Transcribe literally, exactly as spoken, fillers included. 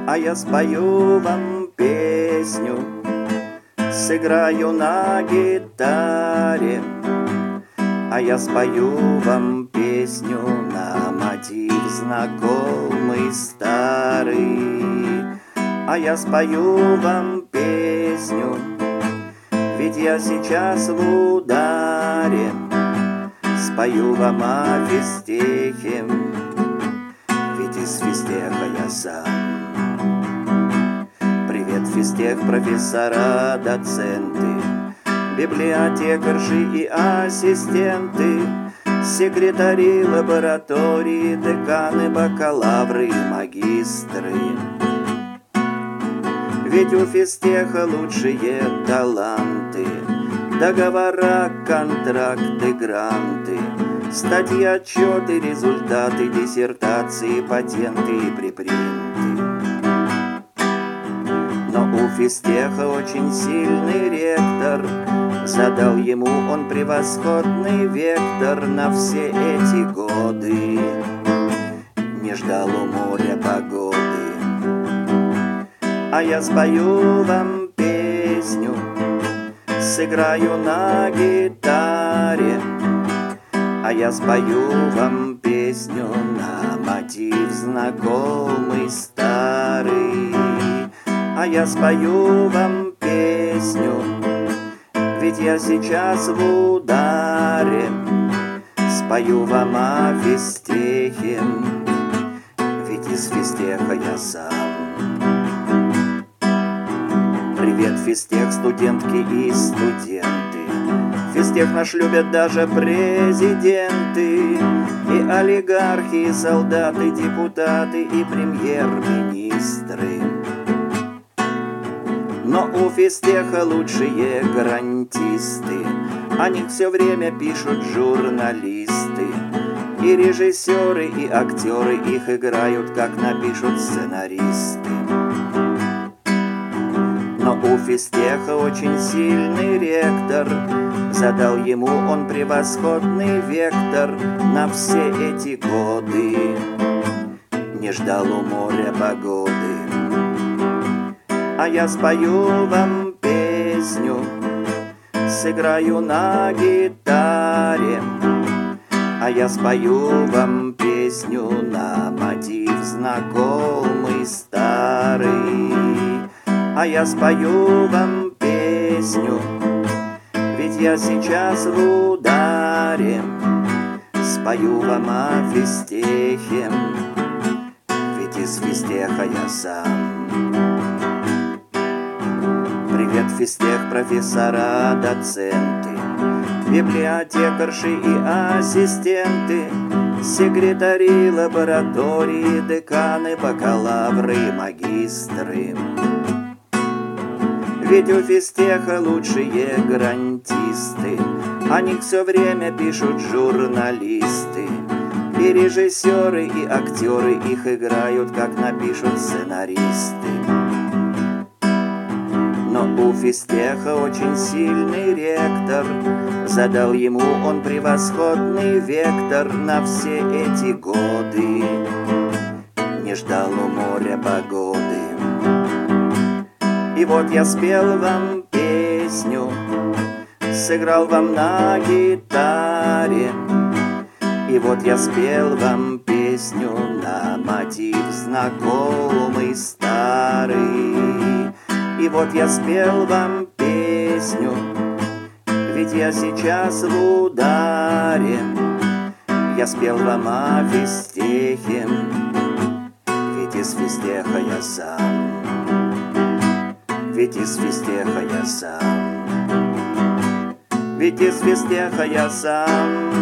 А я спою вам песню, сыграю на гитаре. А я спою вам песню на мотив знакомый старый. А я спою вам песню, ведь я сейчас в ударе. Спою вам о физтехе, ведь из физтеха я сам. Привет, физтех, профессора, доценты, библиотекарши и ассистенты, секретари лаборатории, деканы, бакалавры и магистры. Ведь у физтеха лучшие таланты, договора, контракты, гранты, статьи, отчеты, результаты, диссертации, патенты и препринты. Но у физтеха очень сильный ректор, задал ему он превосходный вектор на все эти годы. Не ждал у моря погоды. А я спою вам песню, сыграю на гитаре. А я спою вам песню на мотив знакомый старый. А я спою вам песню, ведь я сейчас в ударе. Спою вам о физтехе, ведь из физтеха я сам. Привет, физтех, студентки и студенты. Физтех наш любят даже президенты, и олигархи, и солдаты, депутаты, и премьер-министры. Но у физтеха лучшие гарантисты, о них все время пишут журналисты. И режиссеры, и актеры их играют, как напишут сценаристы. Но у физтеха очень сильный ректор, задал ему он превосходный вектор на все эти годы. Не ждал у моря погоды. А я спою вам песню, сыграю на гитаре. А я спою вам песню на мотив знакомый старый. А я спою вам песню, ведь я сейчас в ударе. Спою вам о физтехе, ведь из физтеха я сам. Привет, физтех, профессора, доценты, библиотекарши и ассистенты, секретари лаборатории, деканы, бакалавры и магистры. Ведь у физтеха лучшие гарантисты, о них все время пишут журналисты. И режиссеры, и актеры их играют, как напишут сценаристы. Но у физтеха очень сильный ректор, задал ему он превосходный вектор на все эти годы. Не ждал у моря погоды. И вот я спел вам песню, сыграл вам на гитаре. И вот я спел вам песню на мотив знакомый старый. И вот я спел вам песню, ведь я сейчас в ударе. Я спел вам о физтехе, ведь из физтеха я сам. Ведь из физтеха я сам. Ведь из физтеха я сам.